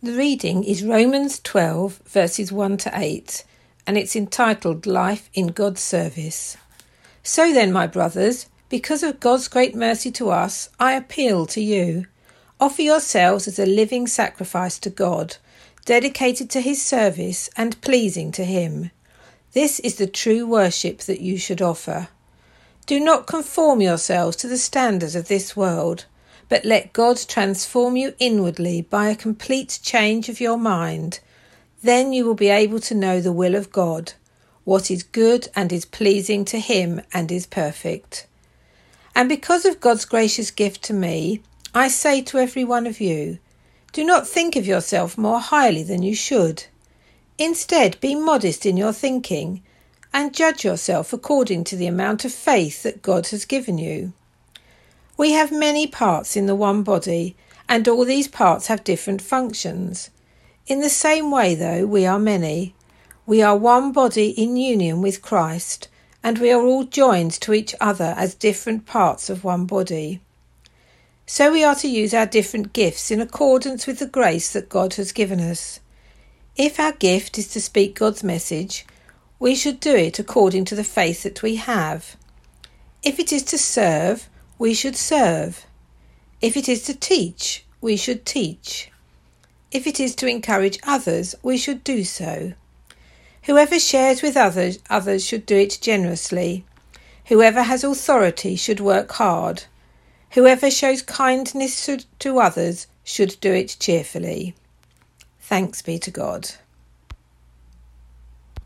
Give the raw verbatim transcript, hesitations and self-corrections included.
The reading is Romans twelve, verses one to eight, and it's entitled Life in God's Service. So then, my brothers, because of God's great mercy to us, I appeal to you. Offer yourselves as a living sacrifice to God, dedicated to his service and pleasing to him. This is the true worship that you should offer. Do not conform yourselves to the standards of this world, but let God transform you inwardly by a complete change of your mind. Then you will be able to know the will of God, what is good and is pleasing to him and is perfect. And because of God's gracious gift to me, I say to every one of you, do not think of yourself more highly than you should. Instead, be modest in your thinking and judge yourself according to the amount of faith that God has given you. We have many parts in the one body, and all these parts have different functions. In the same way, though, we are many. We are one body in union with Christ, and we are all joined to each other as different parts of one body. So we are to use our different gifts in accordance with the grace that God has given us. If our gift is to speak God's message, we should do it according to the faith that we have. If it is to serve, we should serve. If it is to teach, we should teach. If it is to encourage others, we should do so. Whoever shares with others, others should do it generously. Whoever has authority should work hard. Whoever shows kindness to, to others should do it cheerfully. Thanks be to God.